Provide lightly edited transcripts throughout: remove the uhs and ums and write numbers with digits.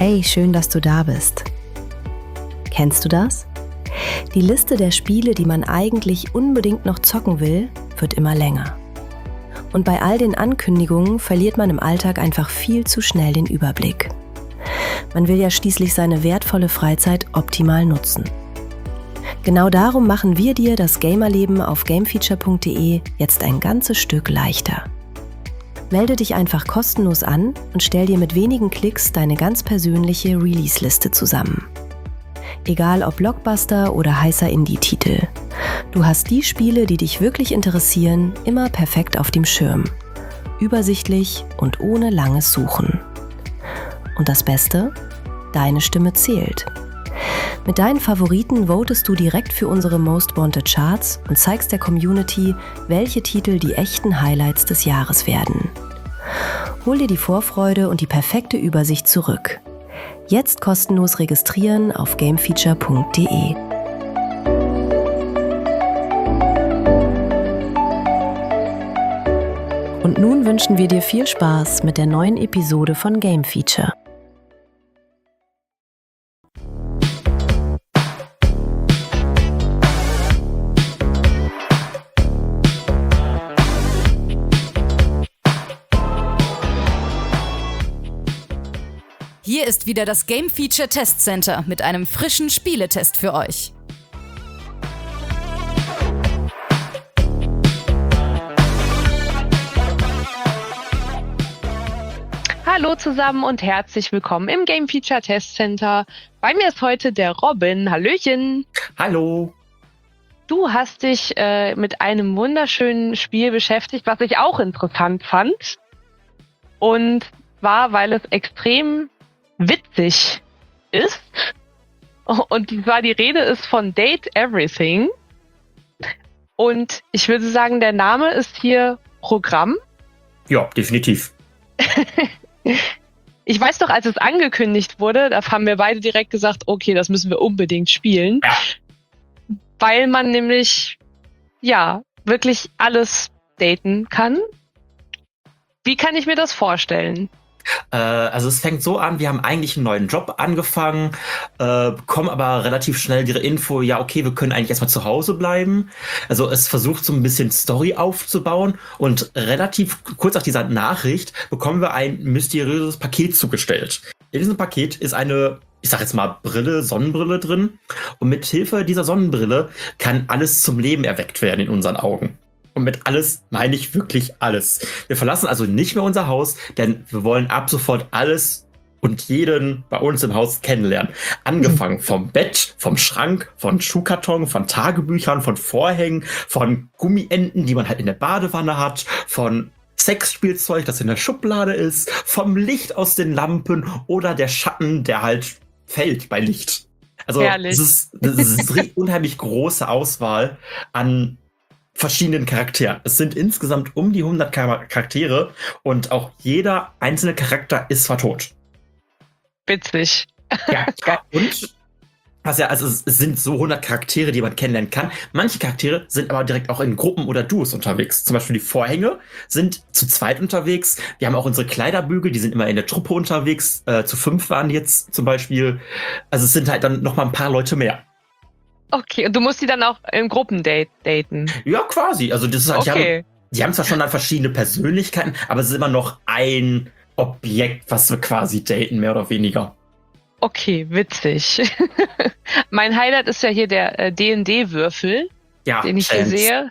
Hey, schön, dass du da bist. Kennst du das? Die Liste der Spiele, die man eigentlich unbedingt noch zocken will, wird immer länger. Und bei all den Ankündigungen verliert man im Alltag einfach viel zu schnell den Überblick. Man will ja schließlich seine wertvolle Freizeit optimal nutzen. Genau darum machen wir dir das Gamerleben auf gamefeature.de jetzt ein ganzes Stück leichter. Melde dich einfach kostenlos an und stell dir mit wenigen Klicks deine ganz persönliche Release-Liste zusammen. Egal ob Blockbuster oder heißer Indie-Titel. Du hast die Spiele, die dich wirklich interessieren, immer perfekt auf dem Schirm. Übersichtlich und ohne langes Suchen. Und das Beste? Deine Stimme zählt. Mit deinen Favoriten votest du direkt für unsere Most Wanted Charts und zeigst der Community, welche Titel die echten Highlights des Jahres werden. Hol dir die Vorfreude und die perfekte Übersicht zurück. Jetzt kostenlos registrieren auf gamefeature.de. Und nun wünschen wir dir viel Spaß mit der neuen Episode von Game Feature. Hier ist wieder das Game Feature Test Center mit einem frischen Spieletest für euch. Hallo zusammen und herzlich willkommen im Game Feature Test Center. Bei mir ist heute der Robin. Hallöchen. Hallo. Du hast dich mit einem wunderschönen Spiel beschäftigt, was ich auch interessant fand. Und zwar, weil es extrem witzig ist. Und zwar die Rede ist von Date Everything. Und ich würde sagen, der Name ist hier Programm. Ja, definitiv. Ich weiß doch, als es angekündigt wurde, da haben wir beide direkt gesagt, okay, das müssen wir unbedingt spielen. Ja. Weil man nämlich, ja, wirklich alles daten kann. Wie kann ich mir das vorstellen? Also es fängt so an, wir haben eigentlich einen neuen Job angefangen, bekommen aber relativ schnell die Info, ja okay, wir können eigentlich erstmal zu Hause bleiben. Also es versucht so ein bisschen Story aufzubauen und relativ kurz nach dieser Nachricht bekommen wir ein mysteriöses Paket zugestellt. In diesem Paket ist eine, ich sag jetzt mal Brille, Sonnenbrille drin und mit Hilfe dieser Sonnenbrille kann alles zum Leben erweckt werden in unseren Augen. Und mit alles meine ich wirklich alles. Wir verlassen also nicht mehr unser Haus, denn wir wollen ab sofort alles und jeden bei uns im Haus kennenlernen. Angefangen vom Bett, vom Schrank, von Schuhkarton, von Tagebüchern, von Vorhängen, von Gummienten, die man halt in der Badewanne hat, von Sexspielzeug, das in der Schublade ist, vom Licht aus den Lampen oder der Schatten, der halt fällt bei Licht. Also es ist eine unheimlich große Auswahl an verschiedenen Charakteren. Es sind insgesamt um die 100 Charaktere und auch jeder einzelne Charakter ist vertont. Witzig. Ja, und also es sind so 100 Charaktere, die man kennenlernen kann. Manche Charaktere sind aber direkt auch in Gruppen oder Duos unterwegs. Zum Beispiel die Vorhänge sind zu zweit unterwegs. Wir haben auch unsere Kleiderbügel, die sind immer in der Truppe unterwegs. Zu 5 waren jetzt zum Beispiel. Also es sind halt dann noch mal ein paar Leute mehr. Okay, und du musst die dann auch im Gruppendate-daten? Ja, quasi. Also das ist halt, okay. Die haben zwar schon dann verschiedene Persönlichkeiten, aber es ist immer noch ein Objekt, was wir quasi daten, mehr oder weniger. Okay, witzig. Mein Highlight ist ja hier der D&D-Würfel, ja, den ich hier sehe.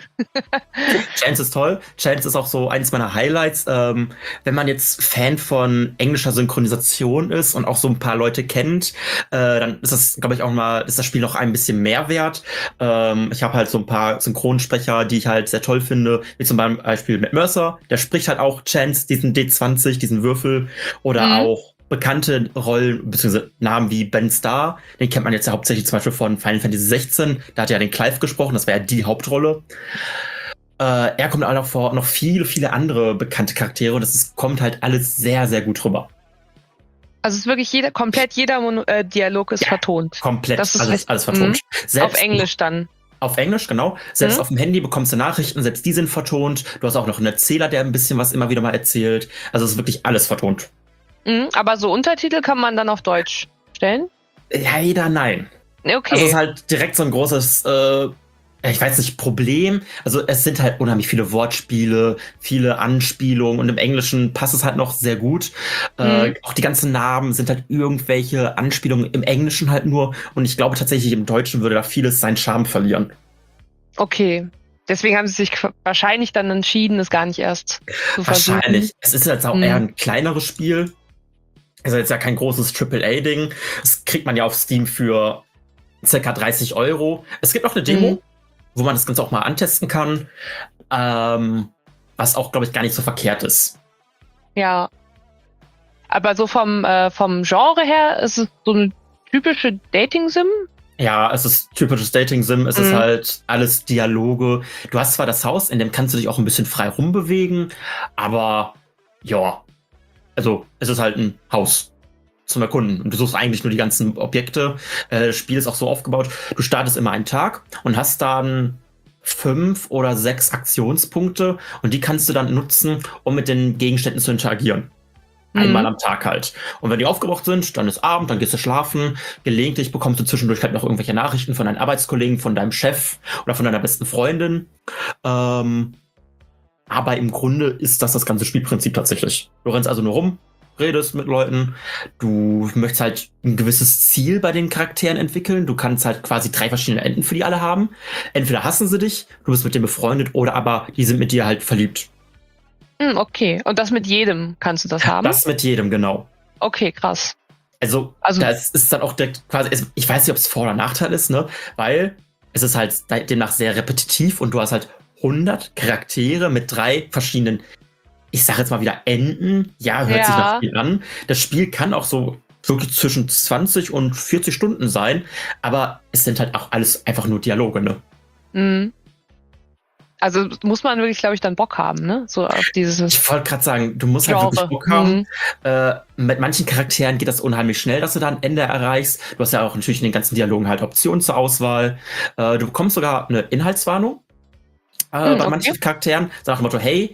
Chance ist toll. Chance ist auch so eines meiner Highlights. Wenn man jetzt Fan von englischer Synchronisation ist und auch so ein paar Leute kennt, dann ist das, glaube ich, ist das Spiel noch ein bisschen mehr wert. Ich habe halt so ein paar Synchronsprecher, die ich halt sehr toll finde, wie zum Beispiel Matt Mercer. Der spricht halt auch Chance, diesen D20, diesen Würfel. Oder auch bekannte Rollen bzw. Namen wie Ben Starr, den kennt man jetzt ja hauptsächlich zum Beispiel von Final Fantasy 16, da hat er ja den Clive gesprochen, das wäre ja die Hauptrolle. Er kommt auch noch vor, noch viele, viele andere bekannte Charaktere und kommt halt alles sehr, sehr gut rüber. Also es ist wirklich komplett jeder Dialog ist vertont. Komplett, das ist alles vertont. Auf Englisch dann. Auf Englisch, genau. Selbst auf dem Handy bekommst du Nachrichten, selbst die sind vertont. Du hast auch noch einen Erzähler, der ein bisschen was immer wieder mal erzählt. Also es ist wirklich alles vertont. Aber so Untertitel kann man dann auf Deutsch stellen? Leider nein. Okay. Also es ist halt direkt so ein großes, ich weiß nicht, Problem. Also es sind halt unheimlich viele Wortspiele, viele Anspielungen und im Englischen passt es halt noch sehr gut. Auch die ganzen Namen sind halt irgendwelche Anspielungen im Englischen halt nur und ich glaube tatsächlich im Deutschen würde da vieles seinen Charme verlieren. Okay. Deswegen haben sie sich wahrscheinlich dann entschieden, es gar nicht erst zu versuchen. Wahrscheinlich. Es ist jetzt auch eher ein kleineres Spiel. Also jetzt ja kein großes AAA-Ding. Das kriegt man ja auf Steam für circa 30 Euro. Es gibt auch eine Demo, wo man das Ganze auch mal antesten kann. Was auch, glaube ich, gar nicht so verkehrt ist. Ja. Aber so vom Genre her ist es so eine typische Dating-Sim? Ja, es ist typisches Dating-Sim. Es ist halt alles Dialoge. Du hast zwar das Haus, in dem kannst du dich auch ein bisschen frei rumbewegen, aber ja, also es ist halt ein Haus zum Erkunden. Und du suchst eigentlich nur die ganzen Objekte. Das Spiel ist auch so aufgebaut, du startest immer einen Tag und hast dann 5 oder 6 Aktionspunkte und die kannst du dann nutzen, um mit den Gegenständen zu interagieren. Einmal am Tag halt. Und wenn die aufgebraucht sind, dann ist Abend, dann gehst du schlafen. Gelegentlich bekommst du zwischendurch halt noch irgendwelche Nachrichten von deinen Arbeitskollegen, von deinem Chef oder von deiner besten Freundin. Aber im Grunde ist das ganze Spielprinzip tatsächlich. Du rennst also nur rum, redest mit Leuten. Du möchtest halt ein gewisses Ziel bei den Charakteren entwickeln. Du kannst halt quasi 3 verschiedene Enden für die alle haben. Entweder hassen sie dich, du bist mit denen befreundet, oder aber die sind mit dir halt verliebt. Okay, und das mit jedem kannst du das haben? Das mit jedem, genau. Okay, krass. Also das ist dann auch direkt quasi, ich weiß nicht, ob es Vor- oder Nachteil ist, ne? Weil es ist halt demnach sehr repetitiv und du hast halt 100 Charaktere mit 3 verschiedenen, ich sag jetzt mal wieder Enden. Ja, hört sich nach viel an. Das Spiel kann auch so wirklich zwischen 20 und 40 Stunden sein, aber es sind halt auch alles einfach nur Dialoge, ne? Also muss man wirklich, glaube ich, dann Bock haben, ne? So auf dieses. Ich wollte gerade sagen, du musst halt wirklich Bock haben. Mit manchen Charakteren geht das unheimlich schnell, dass du da ein Ende erreichst. Du hast ja auch natürlich in den ganzen Dialogen halt Optionen zur Auswahl. Du bekommst sogar eine Inhaltswarnung bei manchen Charakteren. So nach dem Motto, hey,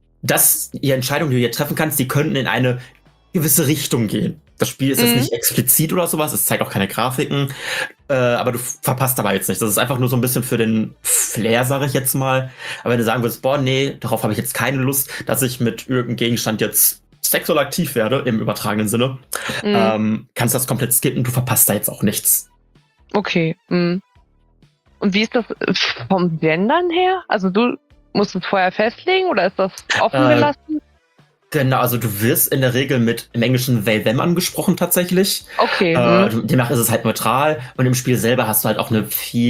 die Entscheidungen, die du hier treffen kannst, die könnten in eine gewisse Richtung gehen. Das Spiel ist jetzt nicht explizit oder sowas, es zeigt auch keine Grafiken, aber du verpasst dabei jetzt nicht. Das ist einfach nur so ein bisschen für den Flair, sage ich jetzt mal. Aber wenn du sagen würdest, boah, nee, darauf habe ich jetzt keine Lust, dass ich mit irgendeinem Gegenstand jetzt sexuell aktiv werde, im übertragenen Sinne, kannst du das komplett skippen, du verpasst da jetzt auch nichts. Okay. Und wie ist das vom Gendern her? Also du musst es vorher festlegen oder ist das offen gelassen? Genau, also du wirst in der Regel mit im Englischen they, them angesprochen tatsächlich. Okay. Demnach ist es halt neutral und im Spiel selber hast du halt auch eine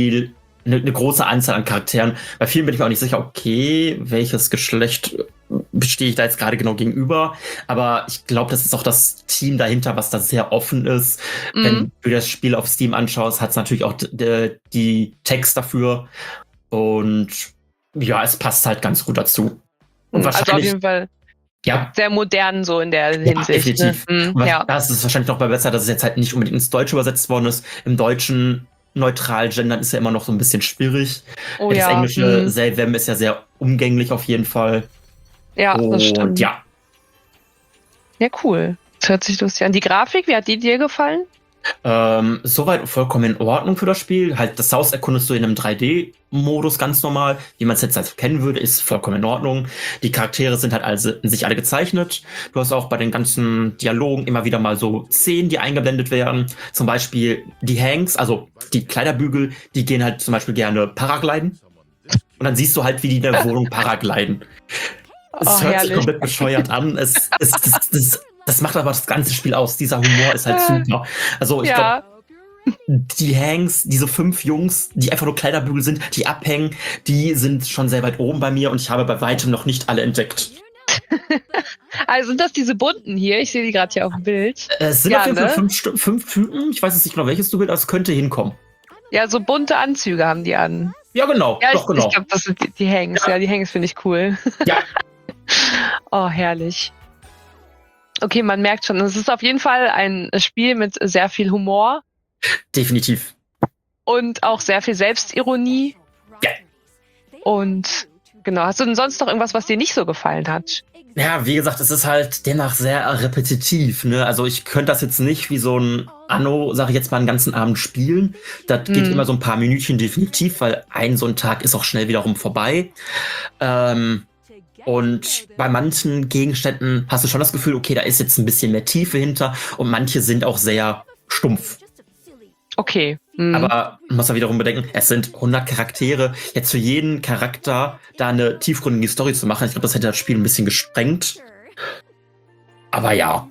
große Anzahl an Charakteren. Bei vielen bin ich mir auch nicht sicher, okay, welches Geschlecht stehe ich da jetzt gerade genau gegenüber. Aber ich glaube, das ist auch das Team dahinter, was da sehr offen ist. Wenn du das Spiel auf Steam anschaust, hat es natürlich auch die Text dafür. Und ja, es passt halt ganz gut dazu. Und also auf jeden Fall sehr modern so in der Hinsicht. Definitiv. Das ist wahrscheinlich noch besser, dass es jetzt halt nicht unbedingt ins Deutsche übersetzt worden ist. Im Deutschen neutral gendern ist ja immer noch so ein bisschen schwierig. Das Englische they, them ist ja sehr umgänglich auf jeden Fall. Ja, das stimmt. Ja, cool. Das hört sich lustig an. Die Grafik, wie hat die dir gefallen? Soweit vollkommen in Ordnung für das Spiel. Halt, das Haus erkundest du in einem 3D-Modus ganz normal. Wie man es jetzt halt kennen würde, ist vollkommen in Ordnung. Die Charaktere sind halt also in sich alle gezeichnet. Du hast auch bei den ganzen Dialogen immer wieder mal so Szenen, die eingeblendet werden. Zum Beispiel die Hanks, also die Kleiderbügel, die gehen halt zum Beispiel gerne Paragliden. Und dann siehst du halt, wie die in der Wohnung paragliden. Es hört sich komplett bescheuert an. Das macht aber das ganze Spiel aus. Dieser Humor ist halt super. Also ich glaube, die Hanks, diese 5 Jungs, die einfach nur Kleiderbügel sind, die abhängen, die sind schon sehr weit oben bei mir und ich habe bei weitem noch nicht alle entdeckt. Also sind das diese bunten hier? Ich sehe die gerade hier auf dem Bild. Es sind auf jeden Fall 5 Typen. Ich weiß jetzt nicht genau, welches du willst, aber es könnte hinkommen. Ja, so bunte Anzüge haben die an. Ja, genau. Ja, genau. Ich glaube, das sind die Hanks. Ja, die Hanks finde ich cool. Ja. Oh, herrlich. Okay, man merkt schon, es ist auf jeden Fall ein Spiel mit sehr viel Humor. Definitiv. Und auch sehr viel Selbstironie. Ja. Und genau, hast du denn sonst noch irgendwas, was dir nicht so gefallen hat? Ja, wie gesagt, es ist halt demnach sehr repetitiv, ne? Also ich könnte das jetzt nicht wie so ein Anno, sag ich jetzt mal, einen ganzen Abend spielen. Das geht immer so ein paar Minütchen definitiv, weil so ein Tag ist auch schnell wiederum vorbei. Und bei manchen Gegenständen hast du schon das Gefühl, okay, da ist jetzt ein bisschen mehr Tiefe hinter und manche sind auch sehr stumpf. Okay. Aber man muss ja wiederum bedenken, es sind 100 Charaktere. Jetzt für jeden Charakter da eine tiefgründige Story zu machen, ich glaube, das hätte das Spiel ein bisschen gesprengt. Aber ja.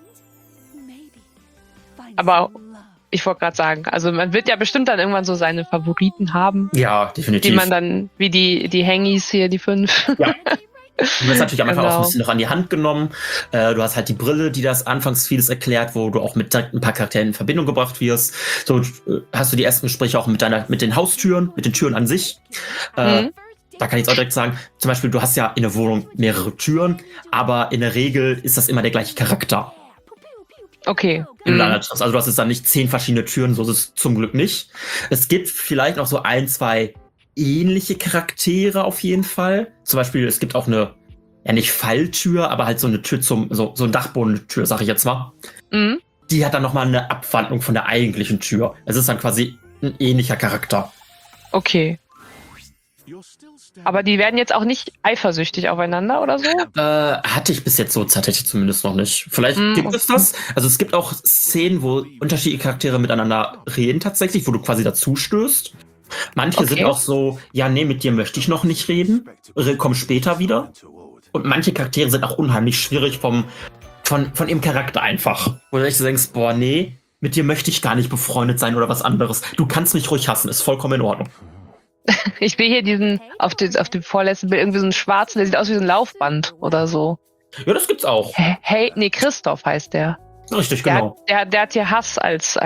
Aber ich wollte gerade sagen, also man wird ja bestimmt dann irgendwann so seine Favoriten haben. Ja, definitiv. Die man dann, wie die Hangis hier, die 5. Ja. Du wirst natürlich am Anfang auch Genau. ein bisschen noch an die Hand genommen. Du hast halt die Brille, die das anfangs vieles erklärt, wo du auch mit direkt ein paar Charakteren in Verbindung gebracht wirst. So hast du die ersten Gespräche auch mit den Haustüren, mit den Türen an sich. Da kann ich jetzt auch direkt sagen, zum Beispiel, du hast ja in der Wohnung mehrere Türen, aber in der Regel ist das immer der gleiche Charakter. Okay. Also du hast jetzt dann nicht 10 verschiedene Türen, so ist es zum Glück nicht. Es gibt vielleicht noch so 1, 2 ähnliche Charaktere auf jeden Fall. Zum Beispiel, es gibt auch eine, ja nicht Falltür, aber halt so eine Tür so eine Dachbodentür, sag ich jetzt mal. Die hat dann nochmal eine Abwandlung von der eigentlichen Tür. Es ist dann quasi ein ähnlicher Charakter. Okay. Aber die werden jetzt auch nicht eifersüchtig aufeinander oder so? Hatte ich bis jetzt so tatsächlich zumindest noch nicht. Vielleicht gibt es das. Also es gibt auch Szenen, wo unterschiedliche Charaktere miteinander reden tatsächlich, wo du quasi dazu stößt. Manche sind auch so, ja, nee, mit dir möchte ich noch nicht reden. Komm später wieder. Und manche Charaktere sind auch unheimlich schwierig von ihrem Charakter einfach. Wo du echt denkst, boah, nee, mit dir möchte ich gar nicht befreundet sein oder was anderes. Du kannst mich ruhig hassen, ist vollkommen in Ordnung. Ich sehe hier diesen, auf dem vorletzten Bild irgendwie so einen schwarzen, der sieht aus wie so ein Laufband oder so. Ja, das gibt's auch. Hey, nee, Christoph heißt der. Richtig, genau. Der hat hier Hass als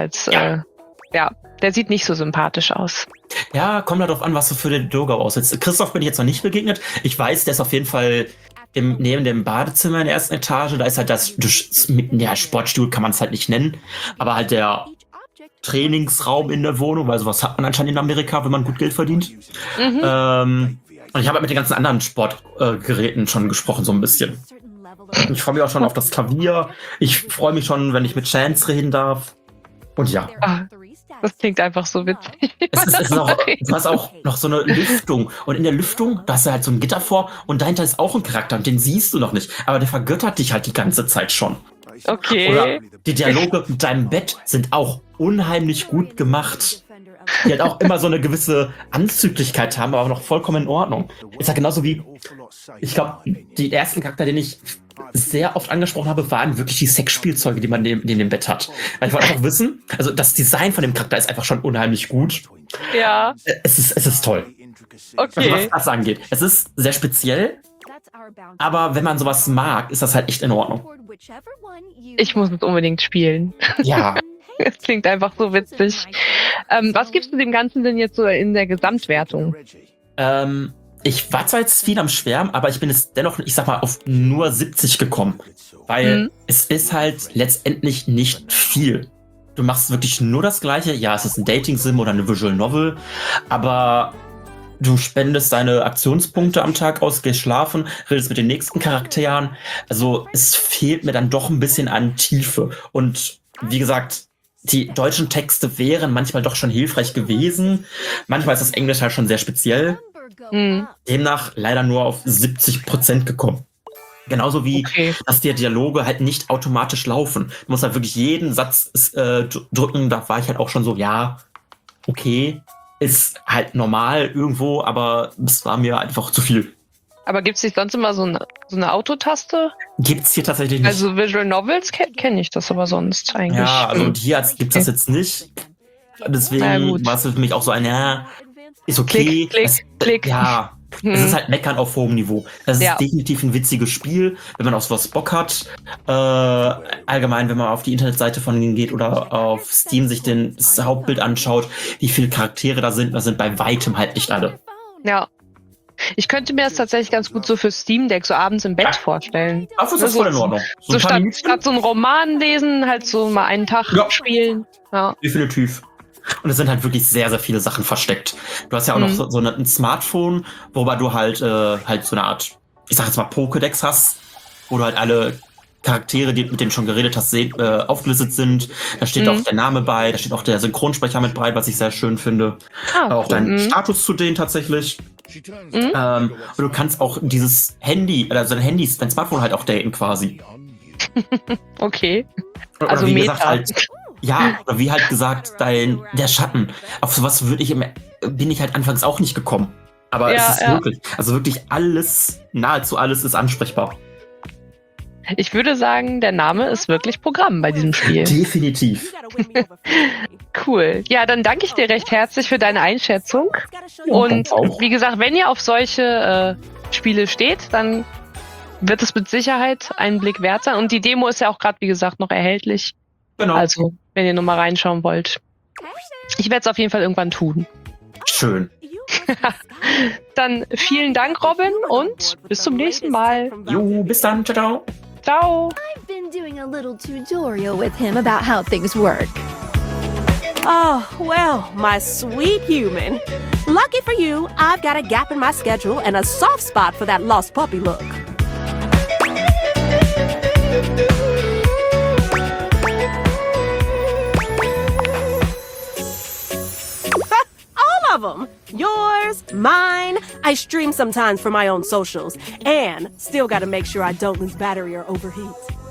der sieht nicht so sympathisch aus. Ja, kommt halt drauf an, was du für den Dogo aussetzt. Christoph bin ich jetzt noch nicht begegnet. Ich weiß, der ist auf jeden Fall neben dem Badezimmer in der ersten Etage. Da ist halt das Sportstuhl kann man es halt nicht nennen. Aber halt der Trainingsraum in der Wohnung, weil sowas hat man anscheinend in Amerika, wenn man gut Geld verdient. Und ich habe halt mit den ganzen anderen Sportgeräten schon gesprochen, so ein bisschen. Ich freue mich auch schon auf das Klavier. Ich freue mich schon, wenn ich mit Chance reden darf. Und ja. Das klingt einfach so witzig. Du hast auch noch so eine Lüftung. Und in der Lüftung, da hast du halt so ein Gitter vor und dahinter ist auch ein Charakter und den siehst du noch nicht. Aber der vergöttert dich halt die ganze Zeit schon. Okay. Oder die Dialoge mit deinem Bett sind auch unheimlich gut gemacht. Die halt auch immer so eine gewisse Anzüglichkeit haben, aber noch vollkommen in Ordnung. Ist ja genauso wie, ich glaube, die ersten Charakter, den ich sehr oft angesprochen habe, waren wirklich die Sexspielzeuge, die man neben dem Bett hat. Weil ich wollte einfach wissen, also das Design von dem Charakter ist einfach schon unheimlich gut. Ja. Es ist toll. Okay. Also was das angeht. Es ist sehr speziell, aber wenn man sowas mag, ist das halt echt in Ordnung. Ich muss es unbedingt spielen. Ja. Es klingt einfach so witzig. Was gibst du dem Ganzen denn jetzt so in der Gesamtwertung? Ich war zwar jetzt viel am Schwärmen, aber ich bin jetzt dennoch, ich sag mal, auf nur 70 gekommen. Weil es ist halt letztendlich nicht viel. Du machst wirklich nur das Gleiche. Ja, es ist ein Dating-Sim oder eine Visual Novel, aber du spendest deine Aktionspunkte am Tag aus, gehst schlafen, redest mit den nächsten Charakteren. Also es fehlt mir dann doch ein bisschen an Tiefe. Und wie gesagt, die deutschen Texte wären manchmal doch schon hilfreich gewesen. Manchmal ist das Englisch halt schon sehr speziell. Demnach leider nur auf 70% gekommen. Genauso wie, dass die Dialoge halt nicht automatisch laufen. Du musst halt wirklich jeden Satz drücken. Da war ich halt auch schon so, ja, okay, ist halt normal irgendwo, aber es war mir einfach zu viel. Aber gibt es nicht sonst immer so eine Autotaste? Gibt's hier tatsächlich nicht. Also Visual Novels kenne ich das aber sonst eigentlich. Ja, also hier gibt's das jetzt nicht. Deswegen war es für mich auch so ist okay. Klick. Ja, es ist halt Meckern auf hohem Niveau. Das ist definitiv ein witziges Spiel, wenn man auf sowas Bock hat. Allgemein, wenn man auf die Internetseite von denen geht oder auf Steam sich das Hauptbild anschaut, wie viele Charaktere da sind bei weitem halt nicht alle. Ja. Ich könnte mir das tatsächlich ganz gut so für Steam Deck so abends im Bett vorstellen. Dafür ist das voll in Ordnung. So statt so einen Roman lesen, halt so mal einen Tag spielen. Ja. Definitiv. Und es sind halt wirklich sehr, sehr viele Sachen versteckt. Du hast ja auch noch so ein Smartphone, wobei du halt so eine Art, ich sag jetzt mal Pokédex hast. wo du halt alle Charaktere, mit denen du schon geredet hast, aufgelistet sind. Da steht auch der Name bei, da steht auch der Synchronsprecher mit bei, was ich sehr schön finde. Auch dein Status zu denen tatsächlich. Und du kannst auch dieses Handy, also dein Smartphone halt auch daten quasi. Okay. Oder Also wie Meta. gesagt, halt, ja, oder wie halt gesagt, der Schatten. Auf sowas bin ich halt anfangs auch nicht gekommen. Aber es ist wirklich alles, nahezu alles ist ansprechbar. Ich würde sagen, der Name ist wirklich Programm bei diesem Spiel. Definitiv. Cool. Ja, dann danke ich dir recht herzlich für deine Einschätzung. Und wie gesagt, wenn ihr auf solche Spiele steht, dann wird es mit Sicherheit einen Blick wert sein. Und die Demo ist ja auch gerade, wie gesagt, noch erhältlich. Genau. Also, wenn ihr nochmal reinschauen wollt. Ich werde es auf jeden Fall irgendwann tun. Schön. Dann vielen Dank, Robin, und bis zum nächsten Mal. Jo, bis dann. Ciao, ciao. Ciao. I've been doing a little tutorial with him about how things work. Oh, well, my sweet human. Lucky for you, I've got a gap in my schedule and a soft spot for that lost puppy look. All of them. Yours, mine. I stream sometimes for my own socials. And still gotta make sure I don't lose battery or overheat.